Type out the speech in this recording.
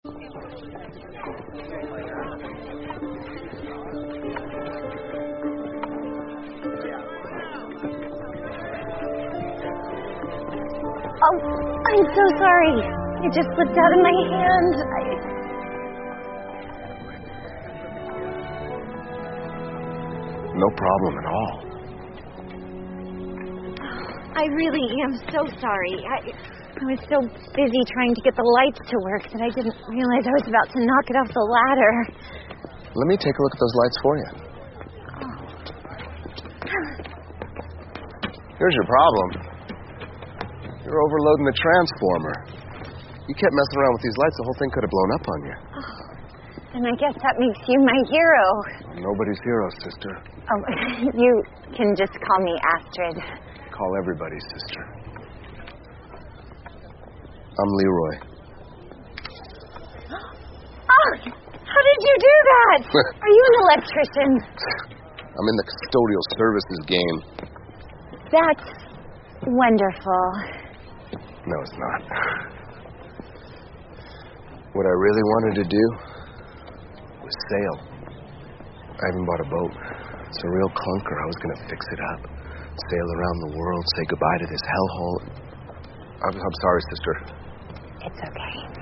Oh, I'm so sorry. It just slipped out of my hand. No problem at all. I really am so sorry. I was so busy trying to get the lights to work that I didn't realize I was about to knock it off the ladder. Let me take a look at those lights for you. Here's your problem. You're overloading the transformer. You kept messing around with these lights, the whole thing could have blown up on you. And I guess that makes you my hero. Nobody's hero, sister. Oh, you can just call me Astrid. Call everybody sister. I'm Leroy. Oh, how did you do that? Are you an electrician? I'm in the custodial services game. That's wonderful. No, it's not. What I really wanted to do was sail. I even bought a boat. It's a real clunker. I was going to fix it up, sail around the world, say goodbye to this hellhole. I'm sorry, sister. It's okay.